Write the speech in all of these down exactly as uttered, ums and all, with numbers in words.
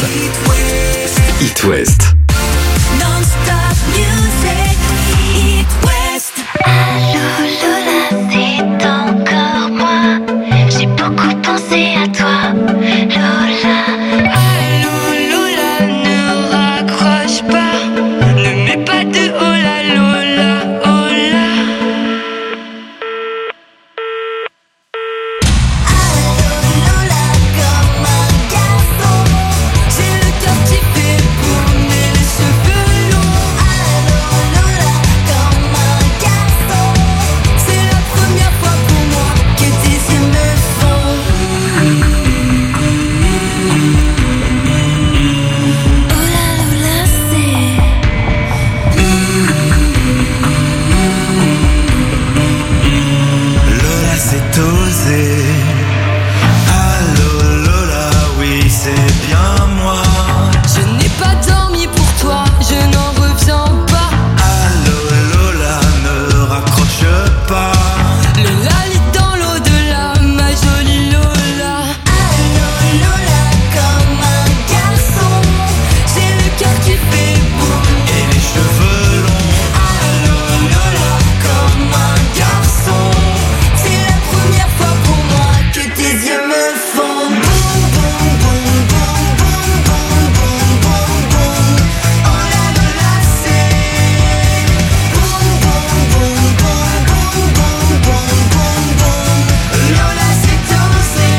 It West. Non-stop music. It West. Allô Lola, c'est encore moi. J'ai beaucoup pensé à toi, Lola. Allô Lola, ne raccroche pas. Ne mets pas de oh là Lola, oh là. Allô Lola, comme un garçon. J'ai le cœur qui fait tourner les cheveux longs. Allô Lola, comme un garçon. C'est la première fois pour moi que tes yeux me font. Oh là Lola, c'est. Lola, c'est osé. Allô Lola, oui c'est bien moi. Je n'ai pas dormi pour toi, je n'en reviens pas. Allô Lola, ne raccroche pas. Le lali dans l'au-delà, ma jolie Lola. Allô Lola, comme un garçon. J'ai le cœur qui fait boum. Et les cheveux longs. Allô Lola, comme un garçon. C'est la première fois pour moi que tes yeux me font boum boum boum boum boum boum boum boum boum. Oh là Lola, c'est boum boum boum boum boum boum boum boum boum. Lola, c'est osé.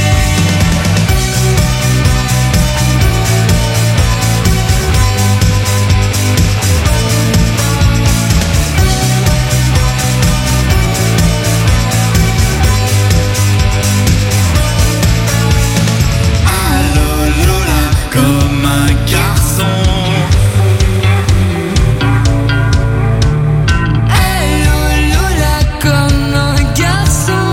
Allô Lola, comme un garçon. Allô Lola, comme un garçon.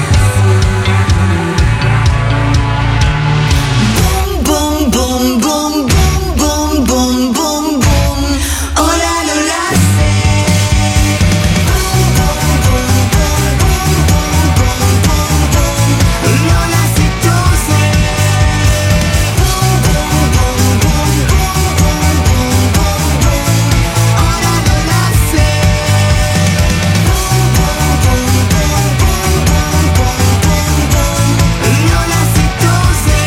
Boum boum boum boum boum boum boum boum. Oh là Lola, c'est boum boum boum boum boum boum boum boum. Lola, c'est osé. Boum boum boum boum boum boum boum boum boum. Oh là Lola, c'est boum boum boum boum boum boum boum boum boum. Lola, c'est osé.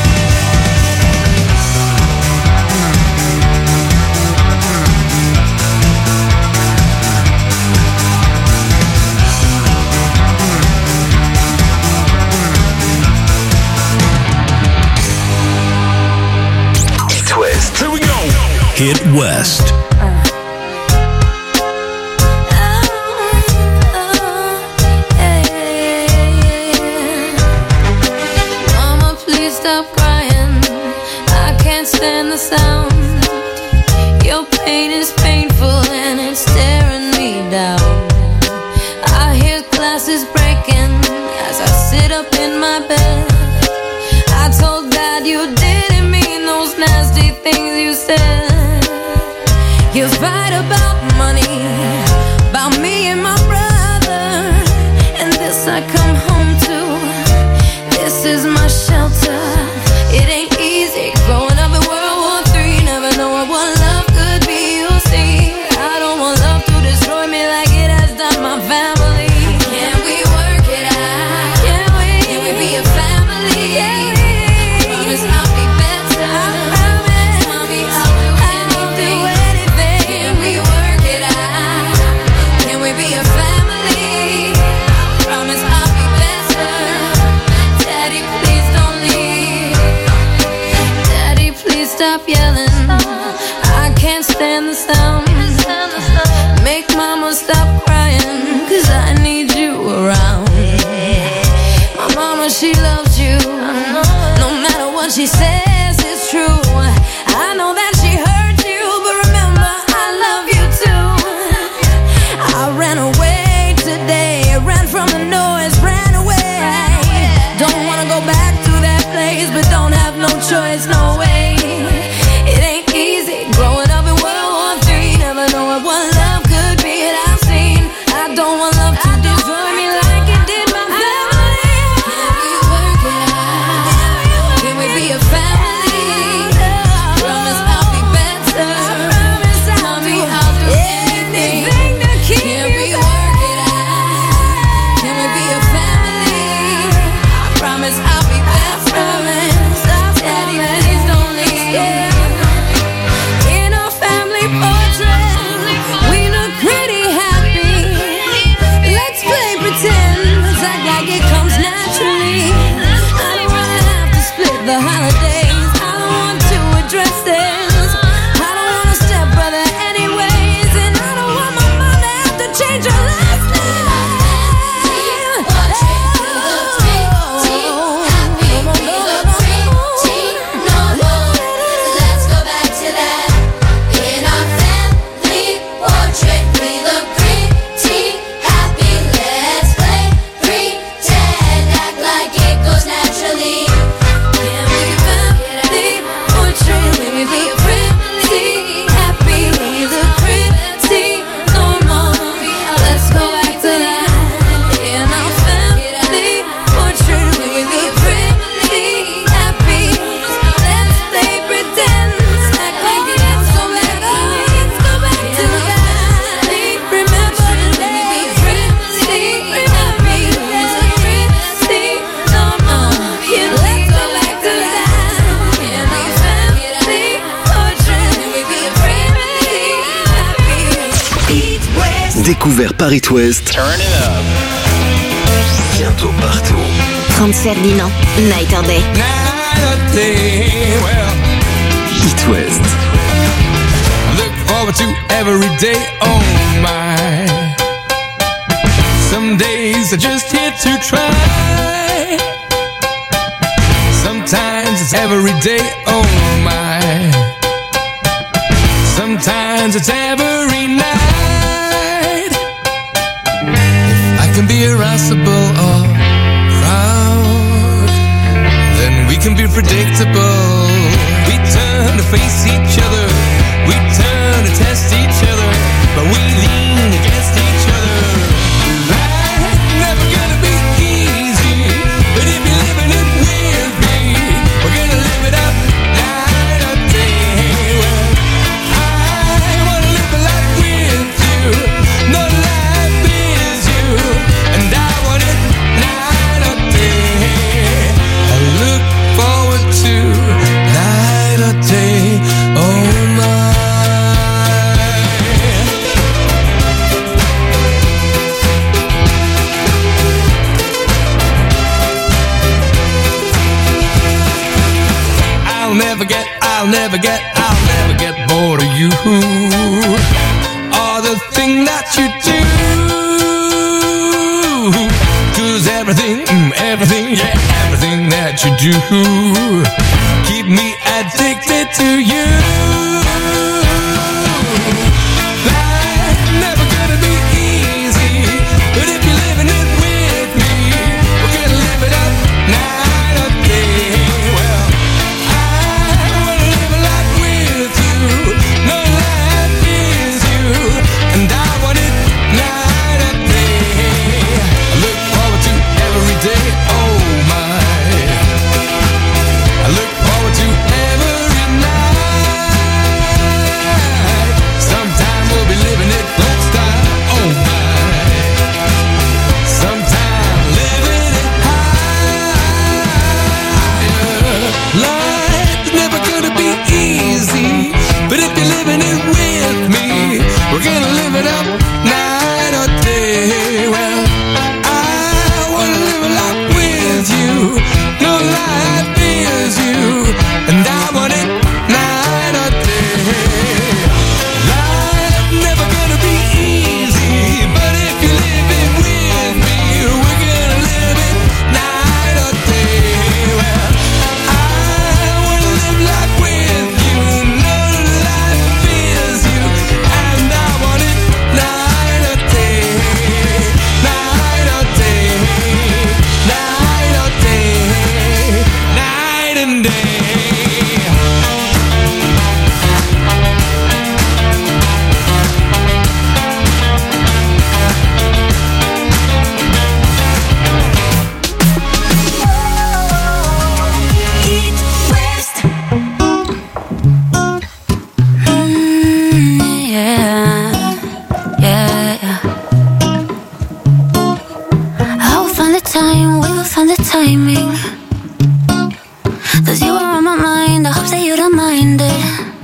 It West. Here we go. Hit West. Mama, please stop crying. I can't stand the sound. Your pain is painful and it's staring me down. I hear glasses breaking as I sit up in my bed. I told Dad you didn't mean those nasty things you said. You fight about money, about me and my brother, and this I come home to. This is my shelter. It ain't easy growing up in World War Three, never knowing what love could be. You'll see, I don't want love to destroy me like it has done my family. Can we work it out? Can we? Can we be a family? Yeah. Promise I'll be better. I promise. Mommy, I'll do anything. Can we work it out? Can we be a family? I promise I'll be better. Daddy, please don't leave. Daddy, please stop yelling. I can't stand the sound. Make mama stop crying, cause I need you around. My mama, she loves you. No matter what she says, it's true. I know that she hurt you, but remember, I love you too. I ran away today, ran from the noise, ran away. Don't wanna go back to that place, but don't have no choice, no way. It ain't easy growing up in World War Three, never knowing what love could be. And I've seen, I don't want love to destroy me like it did my family. Can we work it out? Can we be a family? découvert par It West. Turn it up. Bientôt partout. Franz Ferdinand, Night or Day. Night or day, well. It West. Look forward to every day, oh my. Some days are just here to try. Sometimes it's every day, oh my. Sometimes it's every night. If I can be irascible or proud, then we can be predictable. We turn to face each other, we turn to test each other, but we lean against each other. Life's never gonna be easy, but if you're living it with me, we're gonna live it up night or day. Well, I wanna live a life with you, no life is you, and I want it night or day. I look forward to night or day, oh my. I'll never get, I'll never get, I'll never get bored of you, or the thing that you do. Cause everything, mm, everything, yeah, everything that you do keep me addicted to you. Life's never gonna be easy, but if you're living it with me, we're gonna live it up night or day. Well, I wanna live a life with you, no life is you, and I want it night or day. I look forward to every day, oh my. I look forward to every night. Sometime we'll be living it folk style, oh my. Sometime living it higher. Life's never gonna be easy, but if you're living it with me, we're gonna live it up night or day. Well, I wanna live a life with you, no life is you, and I want it night or day. Life's never gonna be easy, but if you live it with me, we're gonna live it night or day. Well, I wanna live life with you, no life is you, and I want it night or day, night or day, night or day, night and day. It West. Yeah, yeah. I will find the time, we will find the timing. Cause you are on my mind, I hope that you don't mind it.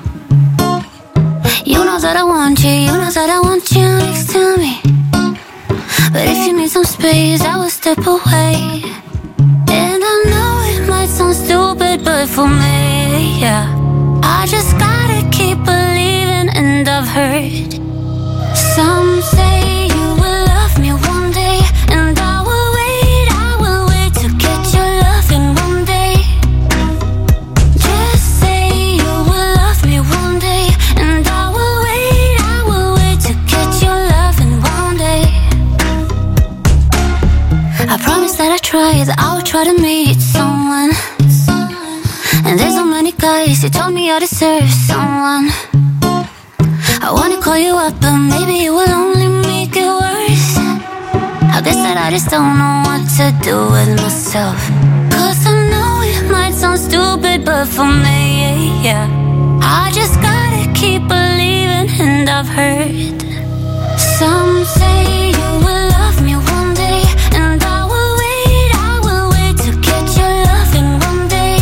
You know that I want you, you know that I want you next to me. But if you need some space, I will step away. And I know it might sound stupid, but for me, yeah, I just gotta keep believing, and I've heard some say you will love me one day, and I will wait, I will wait to get your loving one day. Just say you will love me one day, and I will wait, I will wait to get your loving one day. I promise that I try, that I will try to meet someone. And there's so many guys who told me I deserve someone. I wanna call you up, but maybe it will only make it worse. I guess that I just don't know what to do with myself. Cause I know it might sound stupid, but for me, yeah, I just gotta keep believing, and I've heard some say you will love me one day, and I will wait, I will wait to get your loving one day.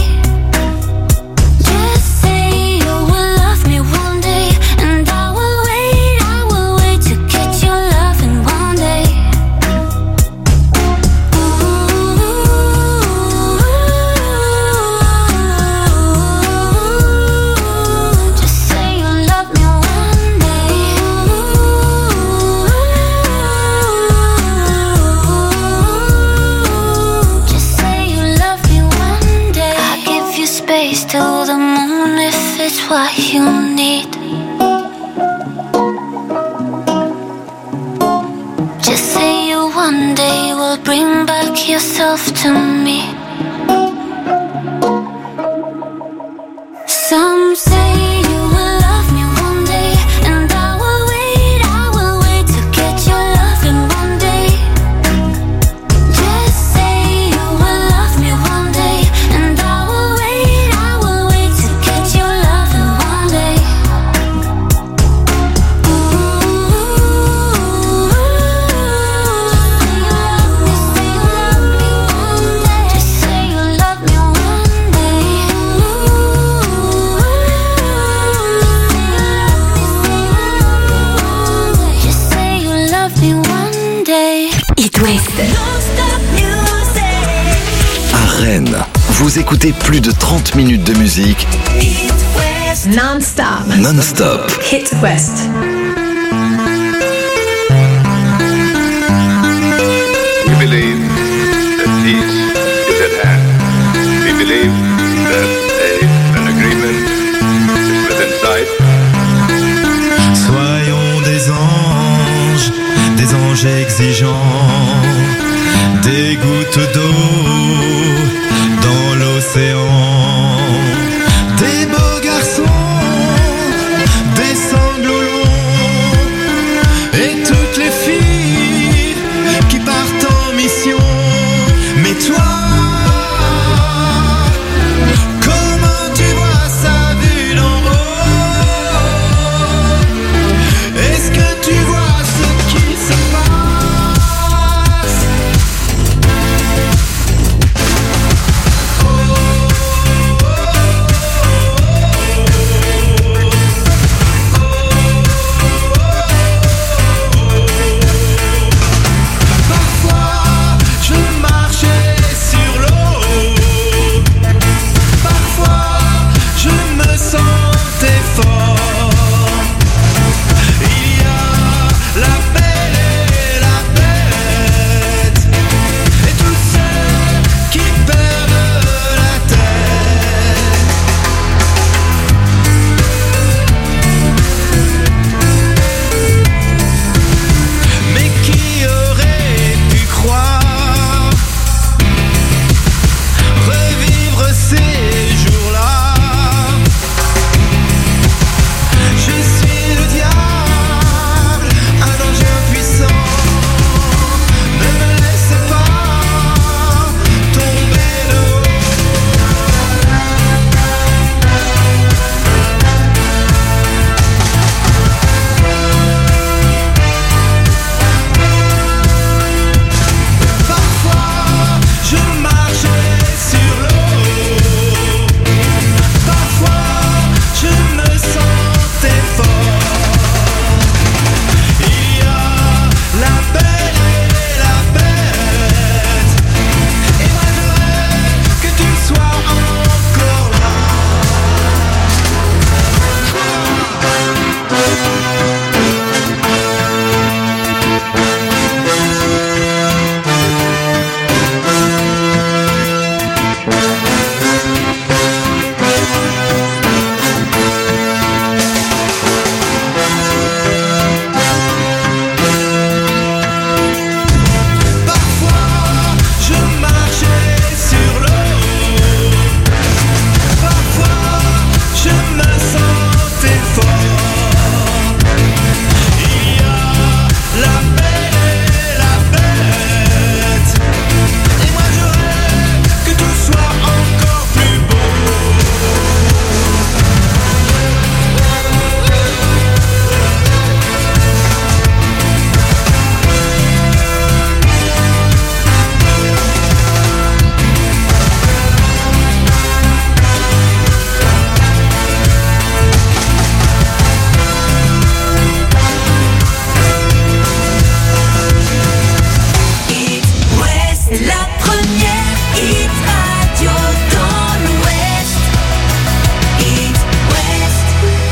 Just say you will love me one day, and I will wait, I will wait to get your loving is what you need. Just say you one day will bring back yourself to me. Some say you will love me one day, and I will wait, I will wait to get your love in one day. Just say you will love me one day, and I will wait, I will wait to get your love in one day. Just say you love me one day. Just say you love me one day. It West. À Rennes, vous écoutez plus de trente minutes de musique Non-stop. non-stop. Hit West. We believe that peace is at hand. We believe that a, an agreement is within sight. Soyons des anges, des anges exigeants, des gouttes d'eau dans l'océan, des beaux garçons, des sanglots longs, et toutes les filles qui partent en mission. Mais toi, comment tu vois ça vu d'en haut? Est-ce que tu vois ce qui se passe? Parfois je marchais sur l'eau, parfois je me sentais fort. Il y a la belle et la bête, et tous ceux qui perdent la tête. Mais qui aurait pu croire revivre ces jours-là? Je suis le diable, un ange impuissant. Ne me laisse pas tomber de haut. Parfois je marchais sur l'eau, parfois je me sentais fort. Il y a la belle et la bête, et moi je rêve que tu sois encore là. Parfois je marchais sur l'eau, parfois je me sentais fort. Il y a la belle et la bête, et moi je rêve que tout soit encore plus beau. It West, la première hit radio dans l'Ouest. It West.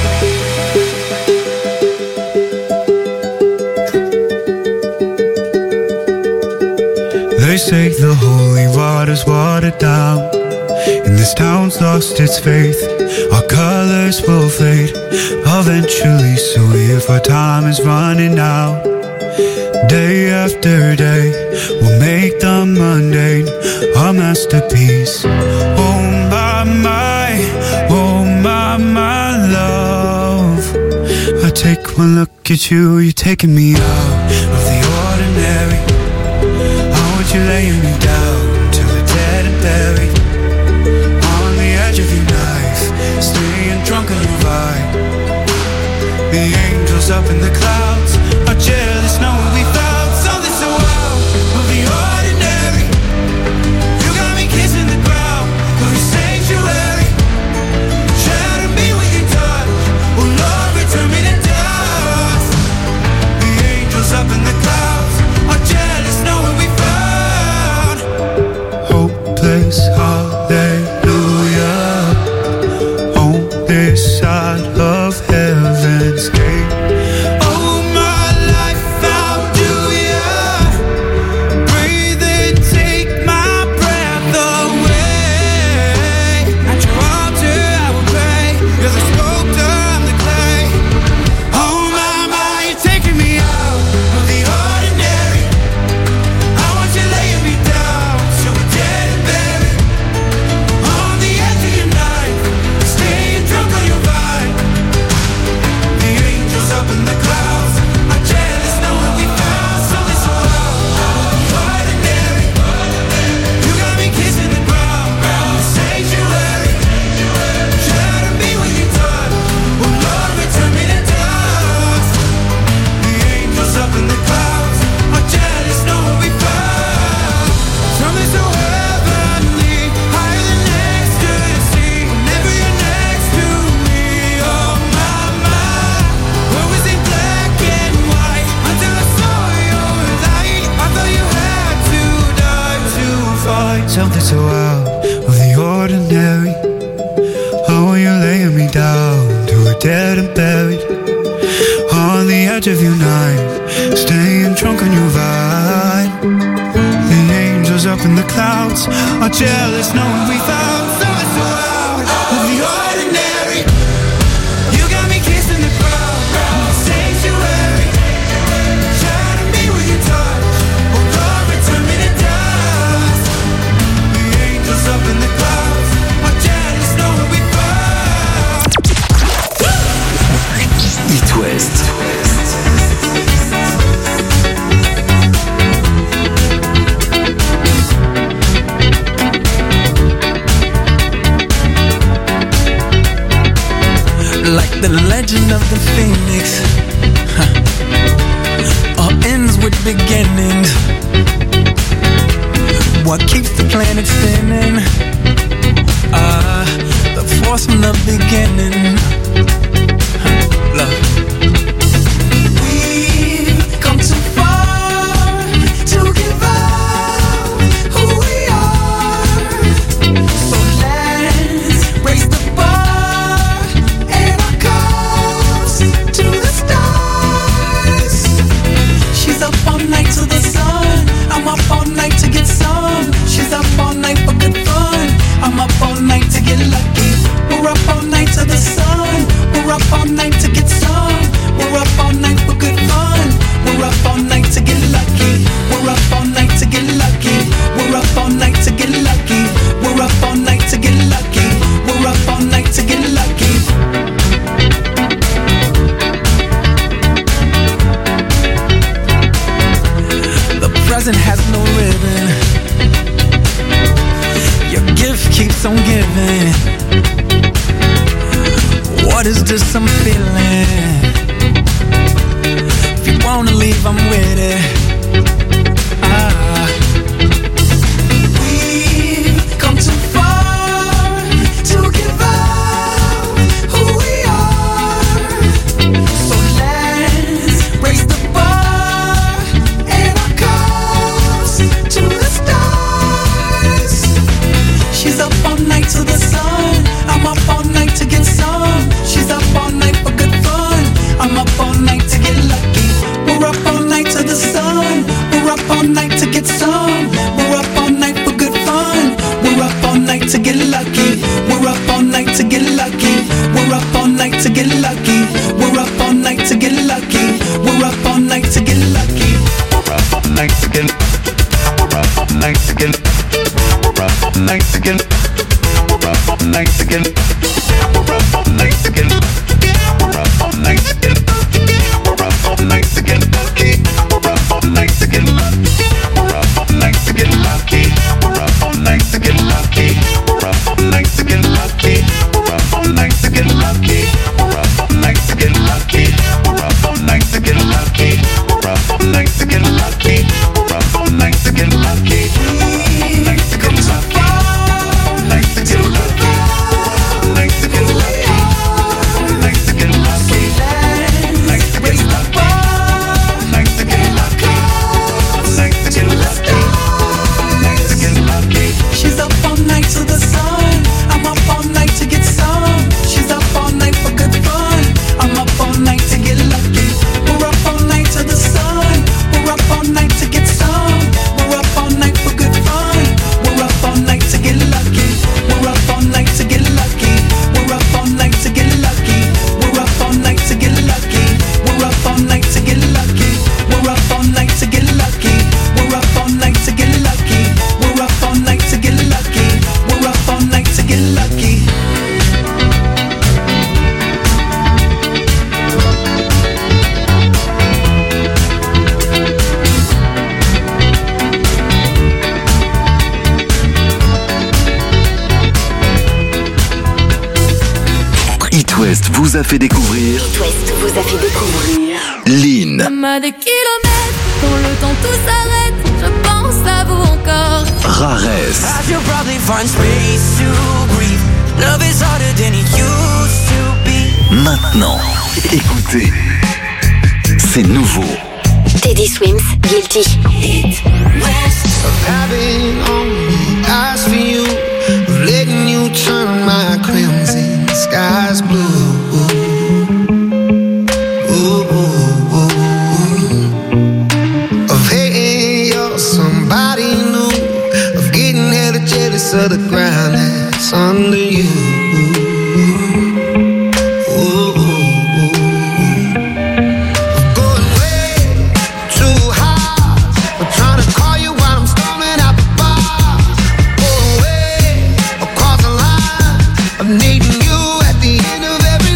They say the holy water's watered down, and this town's lost its faith. Our color colors will fade eventually. So if our time is running out, day after day, we'll make the mundane a masterpiece. Oh my, my, oh my, my love. I take one look at you, you're taking me out of the ordinary. I want you laying me down till we're dead and buried. On the edge of your knife, staying drunk on your vibe. The angels up in the clouds are jealous knowing we found something so out of the ordinary. You got me kissing the ground of your sanctuary. Shatter me with your touch, oh Lord, return me to dust. The angels up in the clouds are jealous knowing we found hopeless hallelujah on this side of heaven's gate. Something so out of the ordinary. Oh, you're laying me down to a dead and buried. On the edge of your night, staying drunk on your vibe. The angels up in the clouds are jealous knowing we found something so out of the ordinary. You got me kissing the ground, sanctuary. Shatter me with your touch, oh Lord, return me to dust. Up in the clouds, are jealous knowing we found It West. Like the legend of the phoenix, huh. All ends with beginnings. What keeps the planet spinning? Ah, uh, the force from the beginning. Huh, love. We've come too far to give up who we are. So let's raise the bar and our cups to the stars. She's up all night to the sun. I'm up all night to get some. She's up all night for good fun. I'm up all night to get lucky. We're up all night to the sun. We're up all night to get some. We're up all night for good fun. We're up all night to get lucky. We're up all night to get lucky. We're up all night to get lucky. We're up all night to get lucky. We're up all night to get lucky. The present has no ribbon. Your gift keeps on giving. What is this I'm feeling? If you wanna leave, I'm with it. Ah. We've come too far to give up who we are. So let's raise the bar and our cups to the stars. She's up all night to the sun. I'm up all night to get some. She's up all night for good fun. I'm up all night to get lucky. We're up all night to the sun. to get lucky. We're up all night to get lucky. We're up all night to get lucky. We're up all night to get. We're up all night to get. We're up all night to get. We're up all night to get. We're up all night to get. We're up all night to get. We're up all night to get lucky. We're up all night to get. We're up all night to get lucky. We're up all night to get lucky. We're up all night to get lucky. We're up all night to get lucky. We're up all night to get lucky. We're up all night to get lucky. We're up all night to get lucky. We're up all night to get lucky. All night to get lucky. All night to get lucky. All night to get lucky. All night to get lucky. All night to get lucky. All night to get lucky. All night to get lucky. All night to get lucky. She's up all night to the sun. I'm up all night to get some. She's up all night for good fun. I'm up all night to get lucky. We're up all night to the sun. We're up all night to get some. We're up all night for good fun. We're up all night to get lucky. We're up all night to get lucky. We're up all night to get lucky. We're up all night to get lucky. We're up all night to get lucky. We're up all night to get lucky. We're up all night to get lucky. We're up all night to get lucky. We're up all night to get lucky. It West vous a fait découvrir It West vous a fait découvrir Lynn, Comme à des kilomètres, quand le temps tout s'arrête, je pense à vous encore. Rares, I feel probably find space to breathe. Love is harder than it used to be. maintenant. Écoutez, c'est nouveau. Teddy Swims, Guilty. Of having only eyes for you, of letting you turn my crimson skies blue. Ooh, ooh, ooh. Of hating you're somebody new, of getting hella jealous of the ground that's under you. Ooh, ooh, ooh. Of going way too high, of trying to call you while I'm storming out the bar. Going way across the line of needing you at the end of every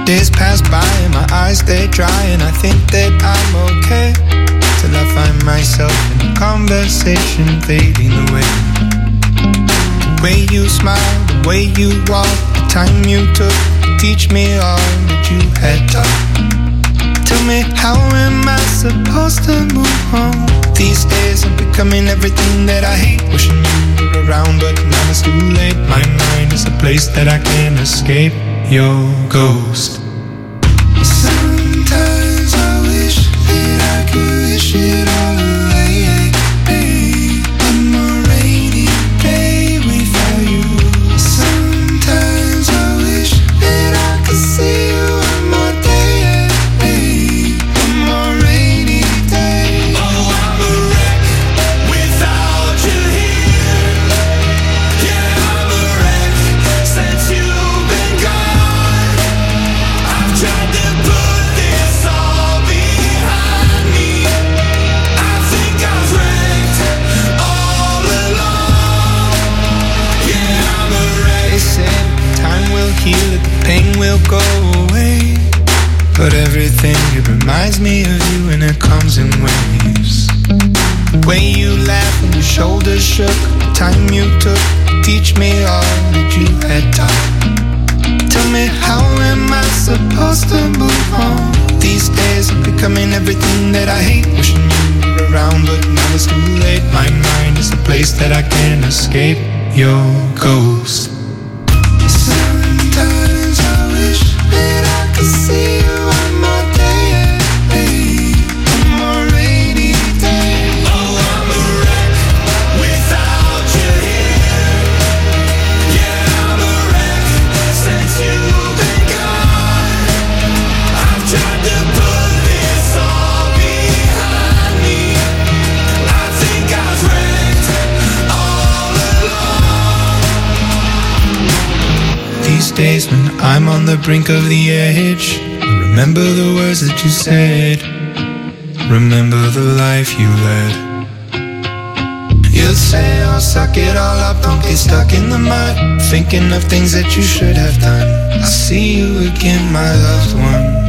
Days pass by and my eyes they dry, and I think that I'm okay, till I find myself in a conversation fading away. The way you smile, the way you walk, the time you took to teach me all that you had taught. Tell me, how am I supposed to move on? These days I'm becoming everything that I hate, wishing you were around, but now it's too late. My mind is a place that I can't escape your ghost. Sometimes I wish that I could wish it all away. One more rainy day without you. Sometimes I wish that I could see you one more day. One more rainy day. Oh, I'm a wreck without you here. Yeah, I'm a wreck since you've been gone. I've tried to put this all behind me. I think I was wrecked all along. Yeah, I'm a wreck. They said time will heal it, the pain will go away, but everything, it reminds me of you, and it comes in waves. The way you laughed when your shoulders shook, the time you took to teach me all that you had taught. Tell me, how am I supposed to move on? These days I'm becoming everything that I hate, wishing you were around, but now it's too late. My mind is a place that I can't escape your ghost. Sometimes I wish that I could see you one more day. One more rainy day. Oh, I'm a wreck without you here. Yeah, I'm a wreck since you've been gone. I've tried to put this all behind me. I think I was wrecked all along. These days when I'm on the brink of the edge, I remember the words that you said, remember the life you led. You'd say, oh, suck it all up, don't get stuck in the mud, thinking of things that you should have done. I'll see you again, my loved one.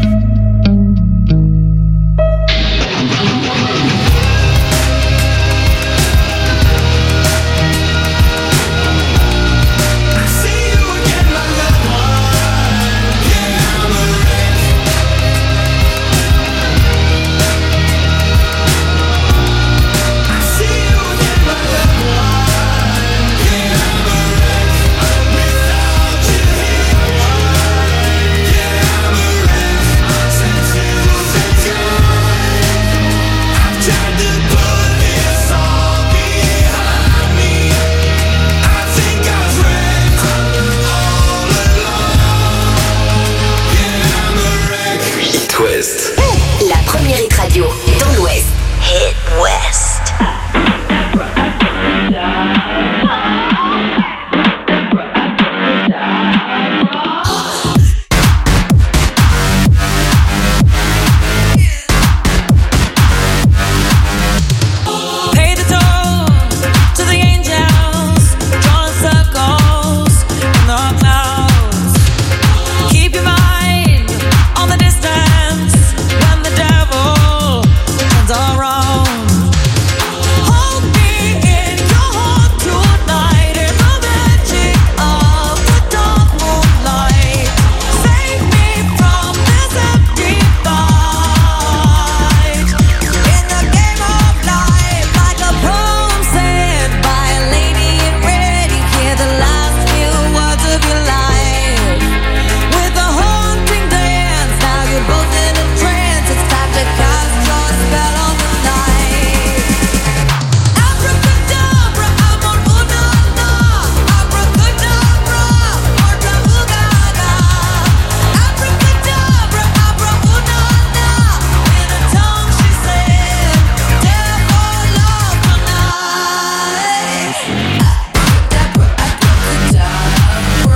La première hit radio dans l'Ouest. Hit West. Pay the toll to the angels, drawing circles in the clouds. Keep your mind on the distance when the devil turns around. Hold me in your heart tonight in the magic of the dark moonlight. Save me from this empty fight. In the game of life, like a poem said by a lady in red, you hear the last few words of your life. With a haunting dance, now you're both in a trance. It's time to cast your spell on the night. Abracadabra, amor, una, na. Abracadabra, morta, ugaga. Abracadabra, abra, una, na. In a tongue she said, devil love tonight. Abracadabra, abracadabra.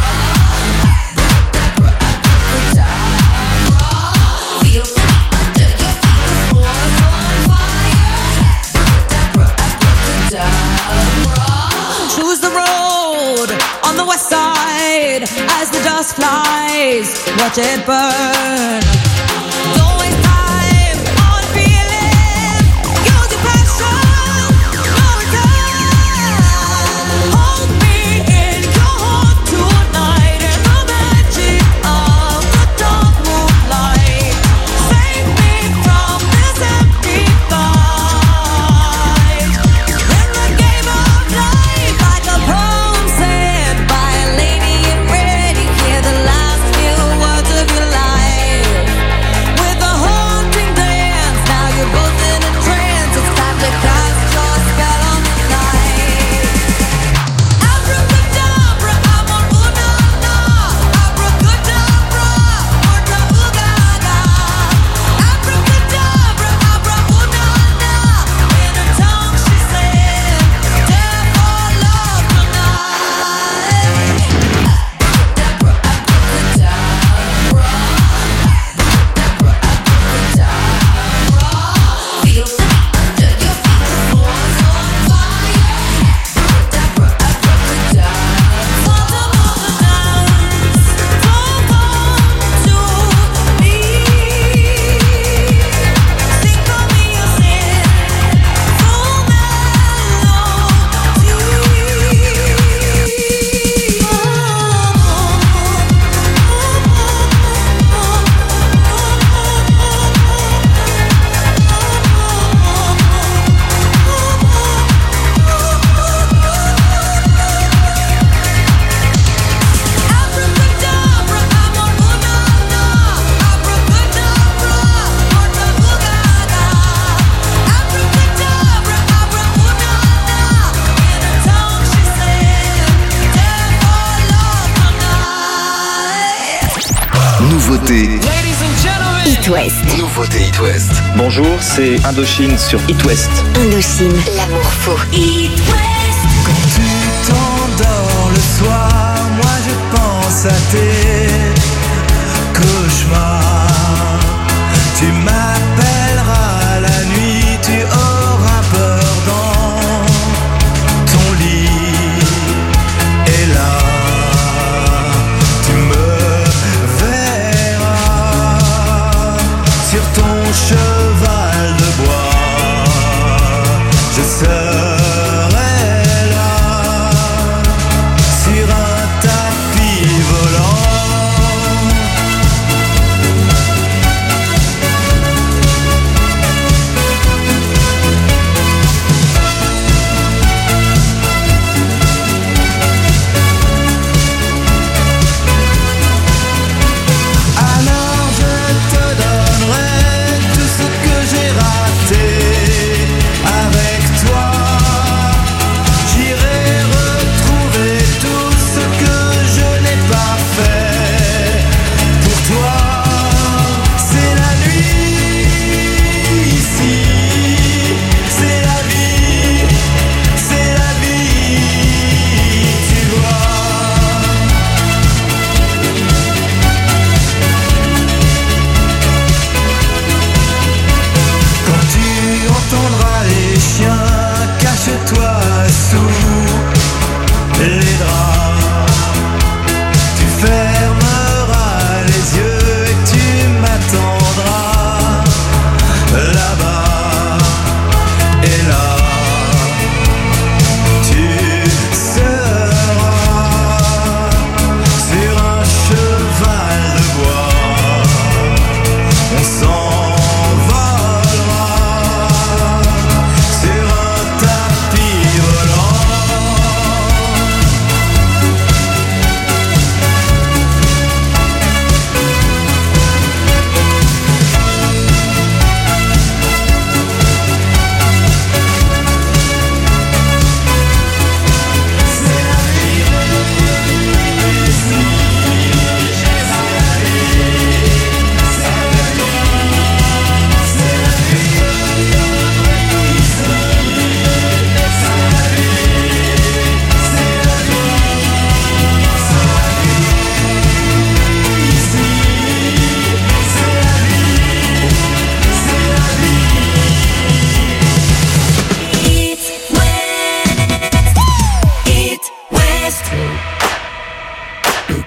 Feel free under your feet, the floor's on fire. Choose the road on the west side as the dust flies. eyes, watch it burn. Don't waste time on feeling. Use your passion, no return. Hold me in your heart tonight in the magic of the dark moonlight. Save me from this empty fight. In the game of life, like a poem said by a lady in red, you hear the last few words of your life. With a haunting dance, now you're both in a trance. It's time to cast your spell on the night. Abracadabra, amor, una, na. Abracadabra, orta, ugaga. Abracadabra, abra, una, na. In her tongue she said, death or love tonight. Abracadabra, abracadabra. Feel the beat under your feet, the floor's on fire. Abracadabra, abracadabra. Father, mother, dance. Don't come to me. Sing for me your sin. Full Abracadabra, amor, una, na. Abracadabra, orta, ugaga. Abracadabra, abra, una, na. In her tongue she said, death or love tonight. Nouveauté, Ladies and gentlemen. It West. nouveauté It West. Bonjour, c'est Indochine sur It West. Indochine, l'amour faux. It West. Quand tu t'endors le soir, moi je pense à tes cauchemars. Tu m'appelleras la nuit, tu auras peur dans ton lit. Et là, tu me verras sur ton cheval de bois. Je serai là sur un tapis volant.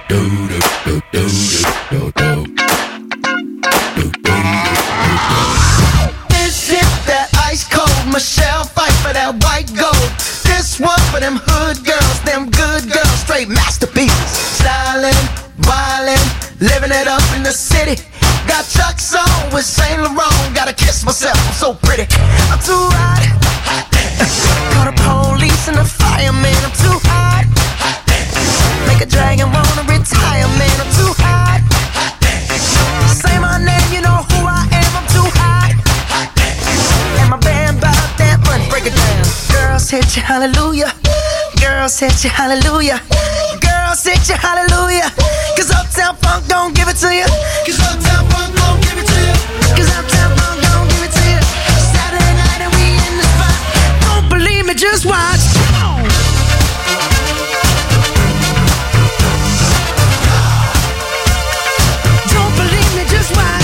This is that ice cold Michelle fight for that white gold. This one for them hood girls, them good girls, straight masterpieces. Stylin', wildin', living it up in the city. Got Chuck's on with Saint Laurent. Gotta kiss myself, I'm so pretty. I'm too hot. Call the police and the fireman. I'm too hot. Make a dragon wanna retire, man. I'm too hot. Say my name, you know who I am. I'm too hot. And my band bought that money. Break it down. Girls hit you, hallelujah. Girls hit you, hallelujah. Girls hit you, hallelujah. Cause Uptown Funk don't give it to you. Cause Uptown Funk don't give it to you. Cause Uptown Funk don't give it to you. Saturday night and we in the spot. Don't believe me, just watch. Come on. Don't believe me, just watch.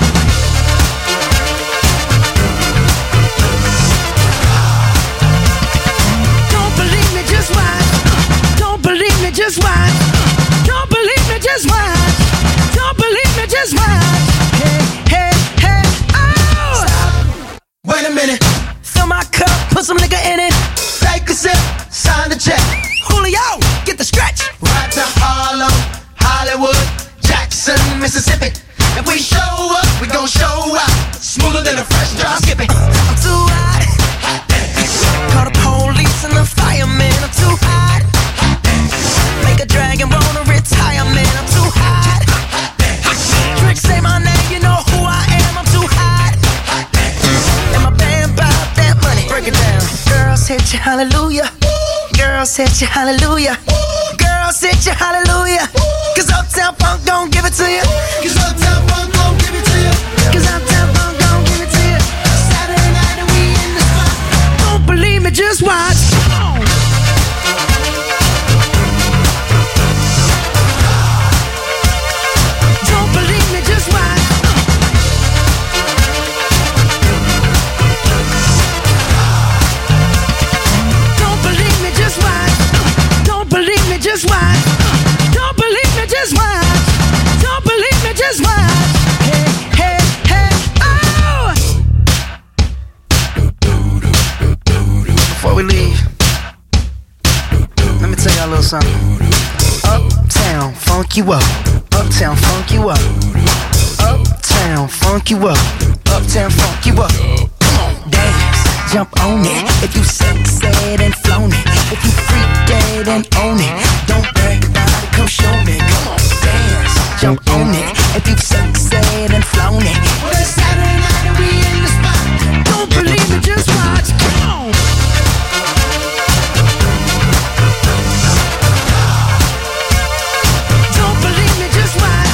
Don't believe me, just watch. Don't believe me, just watch. Don't believe me, just watch. Don't believe me, just watch. Hey, hey, hey, oh! Stop. Wait a minute. Fill my cup, put some nigga in it. Take a sip, sign the check. Julio, get the stretch. Right to Harlem, Hollywood, Jackson, Mississippi. If we show up, we gon' show out. Smoother than a fresh drop skipping. I'm too hot. Call the police and the fireman. I'm too hot. Make a dragon wanna retire, man. I'm too hot. Trick, say my name, you know who I am. I'm too hot. And my band bought that money. Break it down. Girls hit you, hallelujah. Girls hit you, hallelujah. Girls hit you, hallelujah. Cause Uptown Funk don't give it to you. Cause Uptown Funk don't give it to you. Cause Uptown Funk don't give it to you. Saturday night and we in the spot. Don't believe me, just watch. Come on. Don't believe me, just watch. Don't believe me, just watch. Don't believe me, just watch. Don't believe me, just watch. Don't believe me, just watch. Hey, hey, hey, oh! Before we leave, let me tell y'all a little something. Uptown, funk you up. Uptown, funk you up. Uptown, funk you up. Uptown, funk you up. Come on, dance, jump on it. If you sunset and flown it. If you freak dead and own it. Don't brag about it, come show me. Come on, dance, jump on it. If you sunset and flown it. Well, it's Saturday night and we in the spot. Don't believe it, just watch. Come on. Don't believe me, just watch.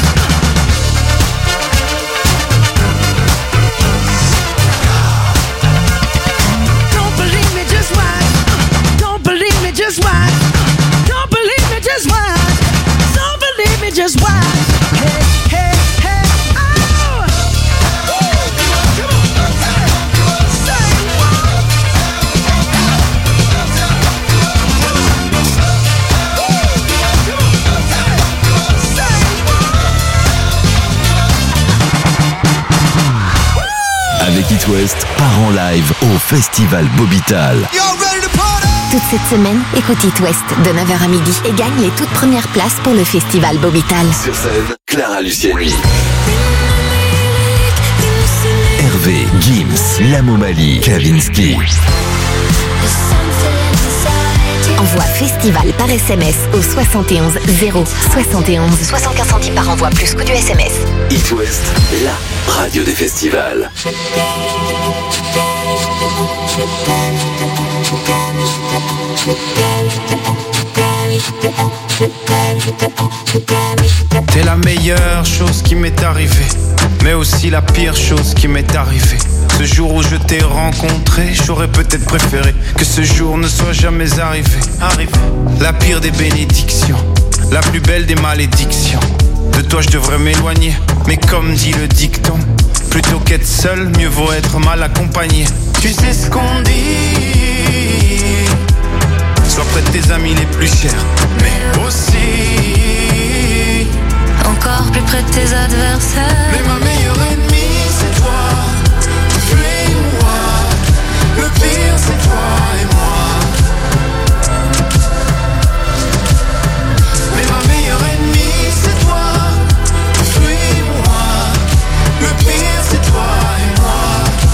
Don't believe me, just watch. Don't believe me, just watch. Don't believe me, just watch. Don't believe me, just watch. Hey, hey, hey, oh! Avec It West, part en live au Festival Bobital. Toute cette semaine, écoute It West de neuf heures à midi et gagne les toutes premières places pour le Festival Bobital. Sur scène, Clara Luciani. Hervé, Gims, Lamomali, Kavinsky. Envoie Festival par S M S au soixante et onze zéro soixante et onze. soixante-quinze centimes par envoi plus coût du S M S. It West, la radio des festivals. T'es la meilleure chose qui m'est arrivée, mais aussi la pire chose qui m'est arrivée. Ce jour où je t'ai rencontré, j'aurais peut-être préféré que ce jour ne soit jamais arrivé. Arrivé. La pire des bénédictions, la plus belle des malédictions. De toi je devrais m'éloigner, mais comme dit le dicton, plutôt qu'être seul, mieux vaut être mal accompagné. Tu sais ce qu'on dit, sois près de tes amis les plus chers, mais aussi mes adversaires. Mais ma meilleure ennemie c'est toi. Fuis-moi. Le pire c'est toi et moi. Mais ma meilleure ennemie c'est toi. Fuis-moi. Le pire c'est toi et moi.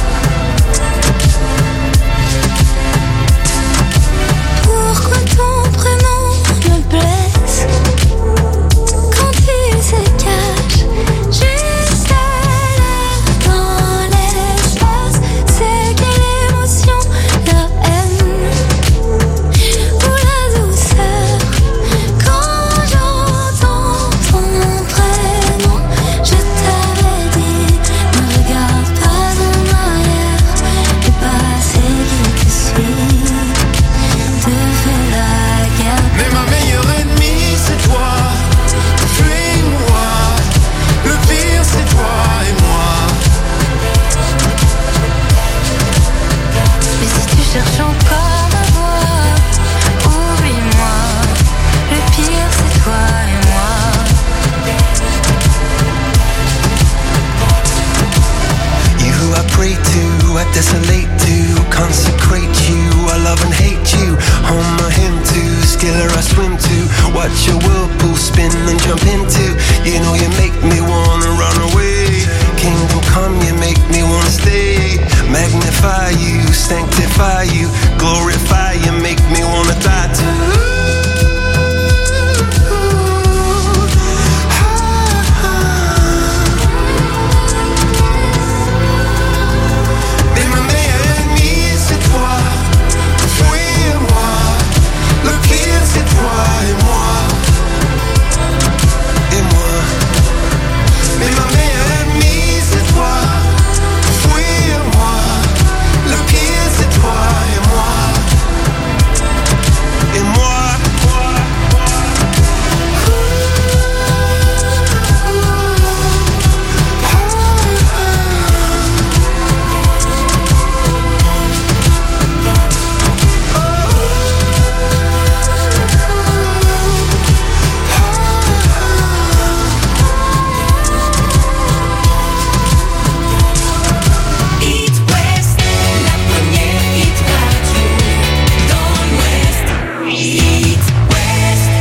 Pourquoi ton prénom me blesse quand il se cache juste à l'air dans l'espace? C'est quelle émotion, la haine ou la douceur quand j'entends ton prénom? Je t'avais dit, ne regarde pas en arrière, le passé qui te suit te fait la guerre. Mais ma meilleure ennemie c'est toi. Fuis-moi. Le pire c'est toi et moi. Mais si tu cherches encore ma voix, oublie-moi. Le pire c'est toi et moi. You who I pray to, I desolate to, consecrate you, I love and hate you. Home I hymn to, skiller I swim to, watch your whirlpool spin and jump into. You know you make me wanna run away. Kingdom come, you make me wanna stay. Magnify you, sanctify you, glorify you, make me wanna die too. Mais ma meilleure ennemie c'est toi. Fuis-moi. Le pire c'est toi et moi. Et moi. Mais ma meilleure ennemie c'est toi. Fuis-moi. Le pire c'est toi et moi. Et moi. It West, la première hit radio dans l'Ouest. It West.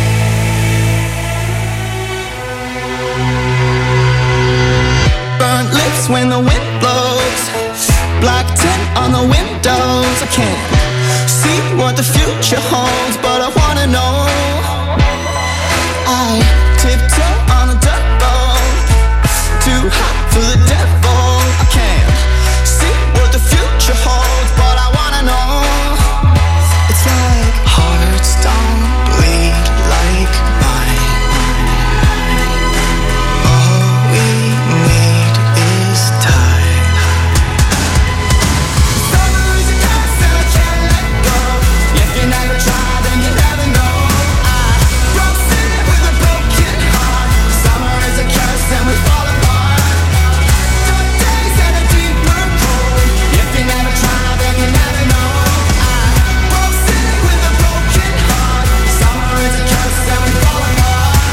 Burnt lips when the wind blows. Black tint on the windows. I can't see what the future holds, but I wanna know. I tiptoe on a dirt road. Too hot for the devil. I can't see what the future holds, but I wanna know. It's like hearts don't bleed like mine. All we need is time. Summer is a curse and I can't let go. If you never try, then you never know. I broke city with a broken heart. Summer is a curse and we fall apart. Dark days and a deeper cold. If you never try, then you never know. I broke city with a broken heart. Summer is a curse and we fall apart.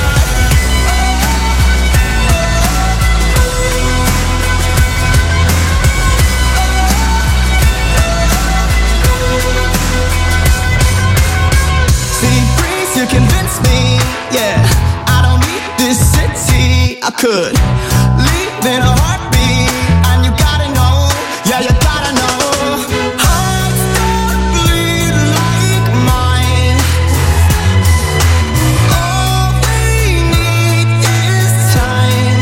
See, breeze, you convince me, yeah. I don't need this city. I could leave in a heartbeat, and you gotta know, yeah, you gotta know. Hearts don't bleed like mine. All we need is time.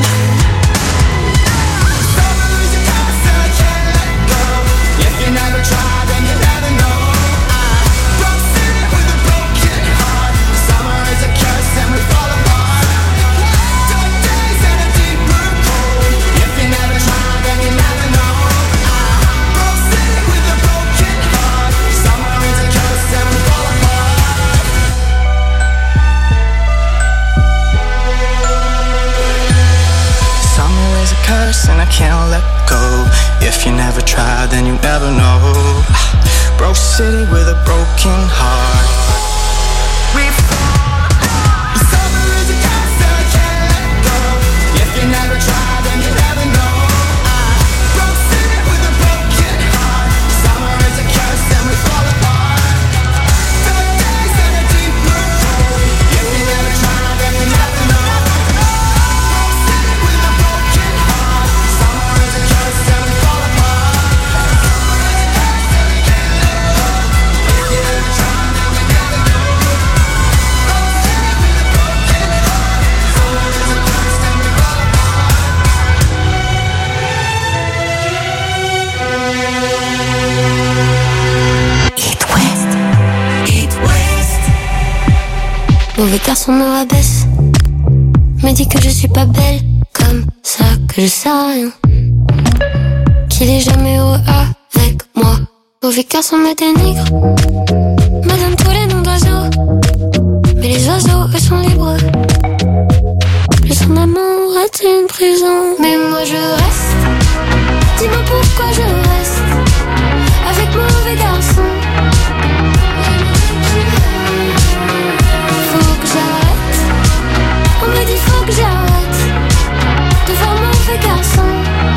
Summer is a curse and I can't let go. If you never try, then you never know. I broke city with a broken heart. Summer is a curse and we fall apart. Dark days and a deeper cold. If you never try, then you never know. I broke city with a broken heart. Summer is a curse and we fall apart. Summer is a curse and I can't let go. If you never try, then you never know. Broke city with a broken heart. We fall apart. Summer is a curse and I can't let go. If you garçon me rabaisse, me dit que je suis pas belle, comme ça que je sais rien, qu'il est jamais heureux avec moi. Mauvais garçon me dénigre, me donne tous les noms d'oiseaux, mais les oiseaux eux sont libres. Le son amour est une prison, mais moi je reste. Dis-moi pourquoi je reste avec mauvais garçon. Faut que j'arrête, on me dit faut que j'arrête de voir mauvais garçon.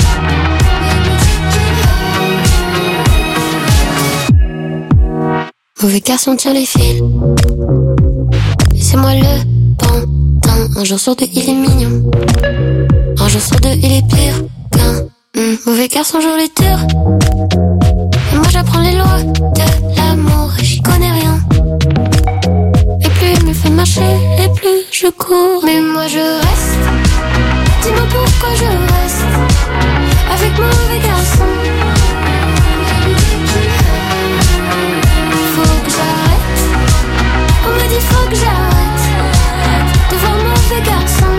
Mauvais garçon tient les fils, et c'est moi le pantin. Un jour sur deux il est mignon, un jour sur deux il est pire qu'un mmh. Mauvais garçon joue les tours, et moi j'apprends les lois de l'amour et j'y connais rien. Et plus il me fait marcher, et plus je cours. Mais moi je reste, dis-moi pourquoi je reste avec mauvais garçon. Faut que j'arrête, on me dit faut que j'arrête de voir mauvais garçon.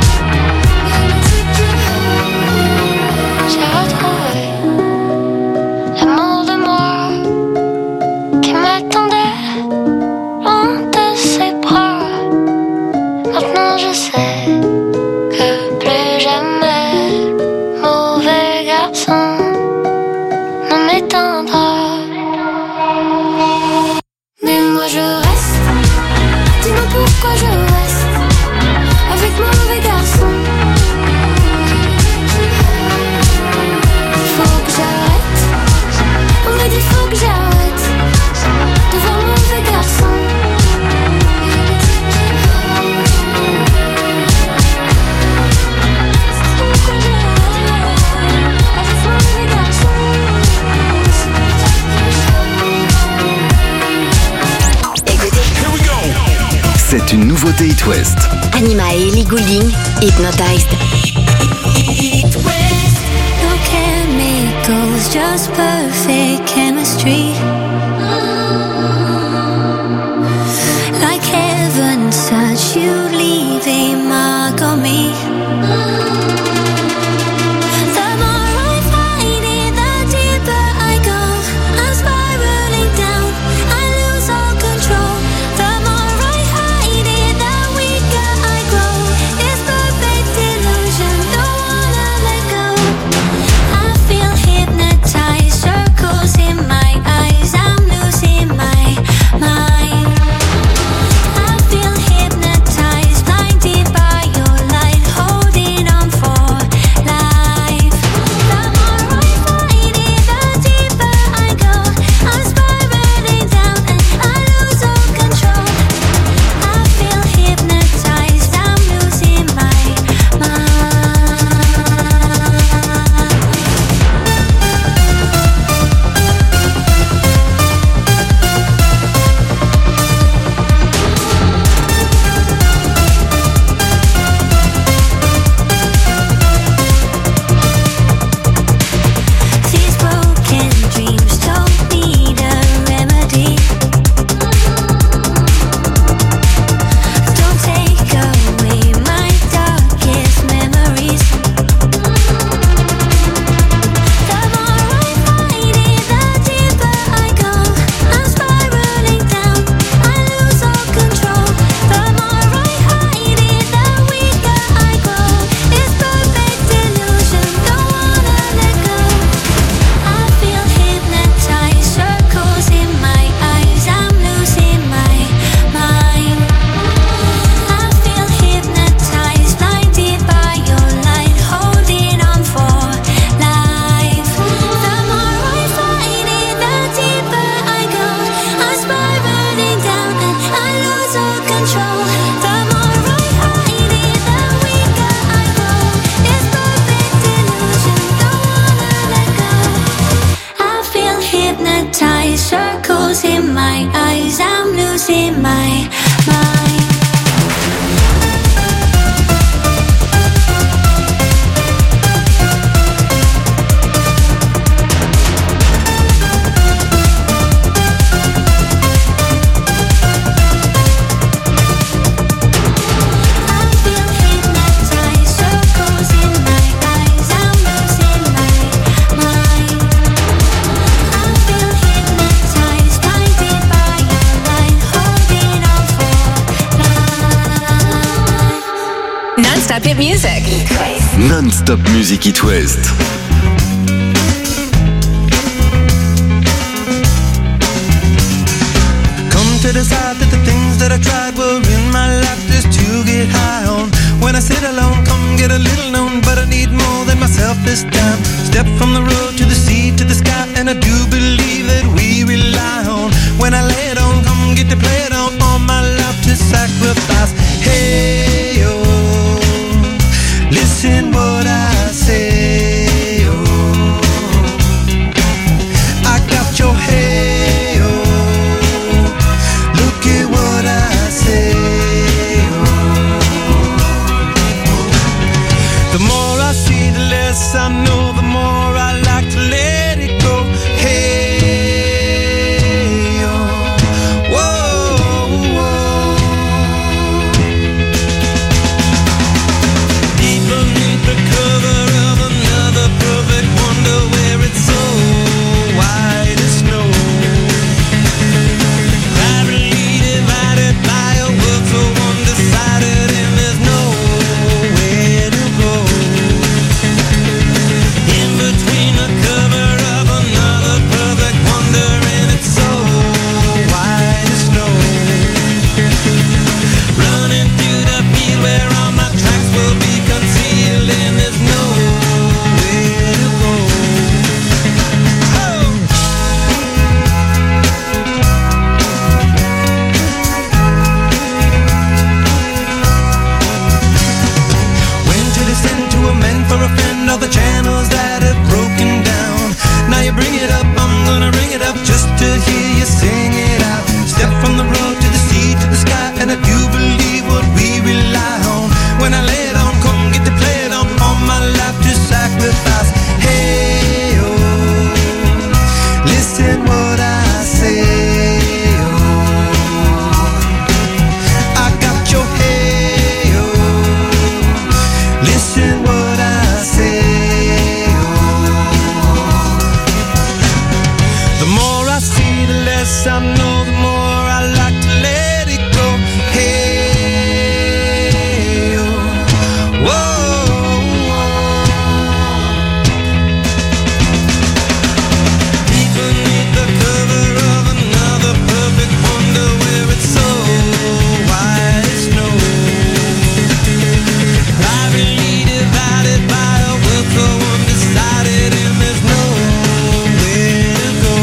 J'ai retrouvé l'amour de moi qui m'attendait loin de ses bras. Maintenant je sais que plus jamais mauvais garçon ne m'éteindra. Mais moi je reste, dis-moi pourquoi je reste avec mauvais garçon. Faut que j'arrête, on me dit faut que j'arrête de voir mauvais garçon. C'est une nouveauté It West. Anima et Ellie Goulding, Hypnotized. No chemicals, just perfect chemistry. Like heaven touch, you leave a mark on me. The more I fight it, the deeper I go. I'm spiraling down, I lose all control. The more I hide it, the weaker I grow. It's perfect illusion, don't wanna let go. I feel hypnotized, circles in my eyes. I'm Non-stop hit music. Non-stop music It West. Come to decide that the things that I tried were in my life just to get high on. When I sit alone, come get a little known, but I need more than myself this time. Step from the road to the sea to the sky, and I do believe that we rely on. When I lay it on, come get to play it on, all my life to sacrifice. Hey, yo, listen what I say, yo. I got your hey, yo, look at what I say, yo. The more I see, the less I know, the more I like to let it go. Hey, yo, whoa, whoa. Deep beneath the cover of another perfect wonder, where it's so white as snow, privately divided by a world so undecided, and there's nowhere to go. In between the cover of another perfect wonder, and it's so white as snow, running through the field where all my tracks will be concealed, and there's nowhere to go. Oh! When to descend to amend for a friend all the channels that have broken down. Now you bring it up, I'm gonna ring it up just to hear you sing it out. Step from the road to the sea to the sky, and I do believe what we rely on. When I lay it on, come get to play it on, all my life to sacrifice. Hey, yo, listen what I say, yo. I got your hey, yo, listen what I say, yo. The more I see, the less I know, the more I like to let it go. Hey, yo, whoa, whoa. Deep beneath the cover of another perfect wonder, where it's so white as snow, privately divided by a world so undecided, and there's nowhere to go.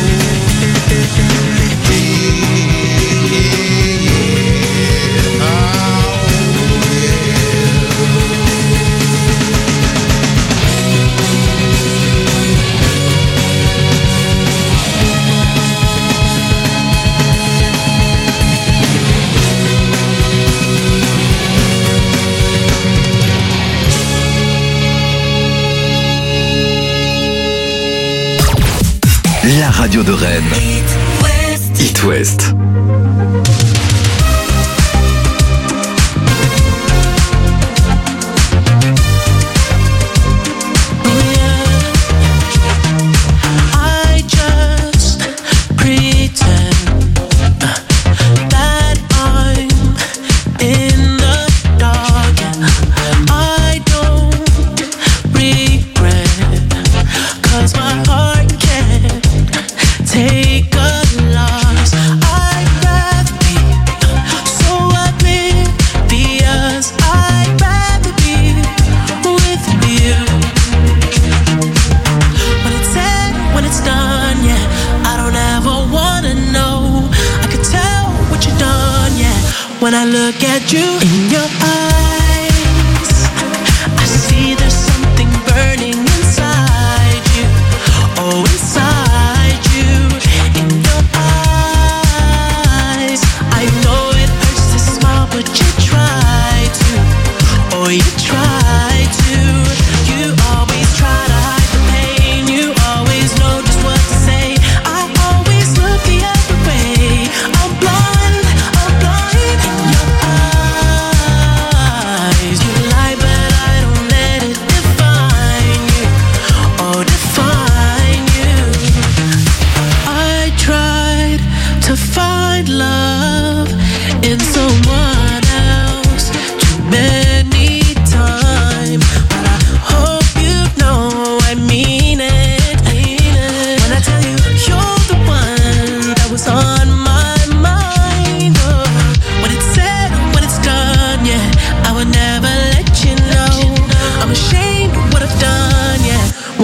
La radio de Rennes. It West. I just pretend that I'm in the dark. I don't regret, 'cause my heart can't take a loss. I'd rather be so oblivious. I'd rather be with you. When it's said, when it's done, yeah, I don't ever wanna know. I could tell what you've done, yeah, when I look at you in your eyes. I see there's something burning inside you. Oh, inside you, in your eyes. I know it hurts to smile, but you try to. Oh, you try to. You always try to hide the pain. You always know just what to say. I always look the other way. I'm blind, I'm blind in your eyes. You lie, but I don't let it define you. Oh, define you. I tried to find love in someone else too many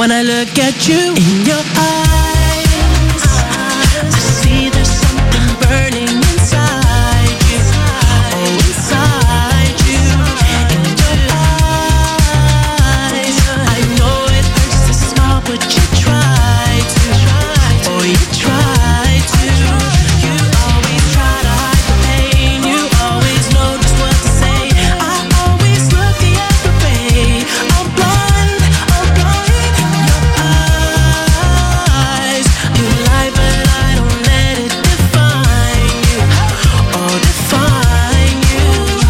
when I look at you. In your eyes, I see there's something burning inside you. Oh, inside you. In your eyes, I know it hurts to smile, but you try to. Oh, you try to. You always try to hide the pain. You always know just what to say. I always look the other way. I'm blind, I'm blind. Your eyes, you lie, but I don't let it define you. Oh, define you.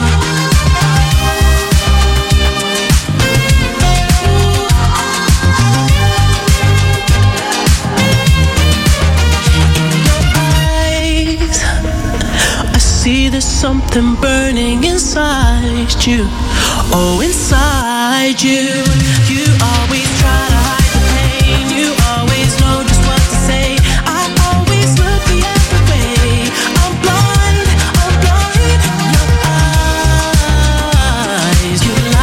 Eyes, I see there's something burning inside you. Oh, inside you. You always